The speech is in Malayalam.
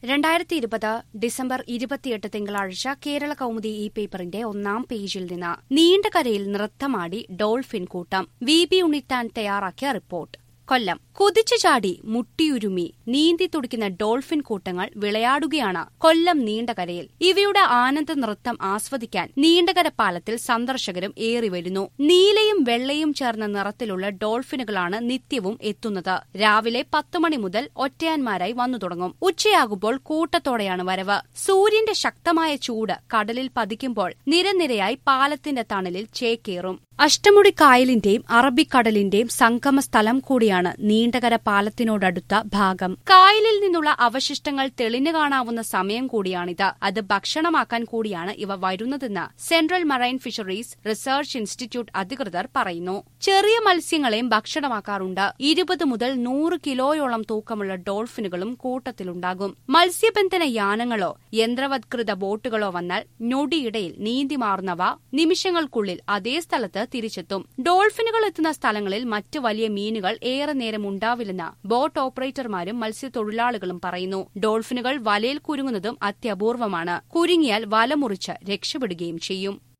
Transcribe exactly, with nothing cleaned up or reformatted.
രണ്ടായിരത്തി ഇരുപത് ഡിസംബർ ഇരുപത്തിയെട്ട് തിങ്കളാഴ്ച കേരള കൗമുദി ഈ പേപ്പറിന്റെ ഒന്നാം പേജിൽ നിന്ന് നീണ്ടകരയിൽ നൃത്തമാടി ഡോൾഫിൻ കൂട്ടം. വി ബി ഉണ്ണിത്താൻ തയ്യാറാക്കിയ റിപ്പോർട്ട്. കൊല്ലം. കുതിച്ചു ചാടി മുട്ടിയുരുമി നീന്തി തുടിക്കുന്ന ഡോൾഫിൻ കൂട്ടങ്ങൾ വിളയാടുകയാണ് കൊല്ലം നീണ്ടകരയിൽ. ഇവയുടെ ആനന്ദ നൃത്തം ആസ്വദിക്കാൻ നീണ്ടകര പാലത്തിൽ സന്ദർശകരും ഏറിവരുന്നു. നീലയും വെള്ളയും ചേർന്ന നിറത്തിലുള്ള ഡോൾഫിനുകളാണ് നിത്യവും എത്തുന്നത്. രാവിലെ പത്ത് മണി മുതൽ ഒറ്റയാന്മാരായി വന്നു തുടങ്ങും. ഉച്ചയാകുമ്പോൾ കൂട്ടത്തോടെയാണ് വരവ്. സൂര്യന്റെ ശക്തമായ ചൂട് കടലിൽ പതിക്കുമ്പോൾ നിരനിരയായി പാലത്തിന്റെ തണലിൽ ചേക്കേറും. അഷ്ടമുടി കായലിന്റെയും അറബിക്കടലിന്റെയും സംഗമ സ്ഥലം കൂടിയാണ് നീണ്ടകര പാലത്തിനോടടുത്ത ഭാഗം. കായലിൽ നിന്നുള്ള അവശിഷ്ടങ്ങൾ തെളിഞ്ഞു കാണാവുന്ന സമയം കൂടിയാണിത്. അത് ഭക്ഷണമാക്കാൻ കൂടിയാണ് ഇവ വരുന്നതെന്ന് Central Marine Fisheries Research Institute അധികൃതർ പറയുന്നു. ചെറിയ മത്സ്യങ്ങളെയും ഭക്ഷണമാക്കാറുണ്ട്. ഇരുപത് മുതൽ നൂറ് കിലോയോളം തൂക്കമുള്ള ഡോൾഫിനുകളും കൂട്ടത്തിലുണ്ടാകും. മത്സ്യബന്ധന യാനങ്ങളോ യന്ത്രവത്കൃത ബോട്ടുകളോ വന്നാൽ ഞൊടിയിടയിൽ നീന്തിമാറുന്നവ നിമിഷങ്ങൾക്കുള്ളിൽ അതേ സ്ഥലത്ത് തിരിച്ചെത്തും. ഡോൾഫിനുകൾ എത്തുന്ന സ്ഥലങ്ങളിൽ മറ്റ് വലിയ മീനുകൾ ഏറെ നേരം ഉണ്ടാവില്ലെന്ന് ബോട്ട് ഓപ്പറേറ്റർമാരും മത്സ്യത്തൊഴിലാളികളും പറയുന്നു. ഡോൾഫിനുകൾ വലയിൽ കുരുങ്ങുന്നതും അത്യപൂർവമാണ്. കുരുങ്ങിയാൽ വല മുറിച്ച് രക്ഷപ്പെടുകയും ചെയ്യും.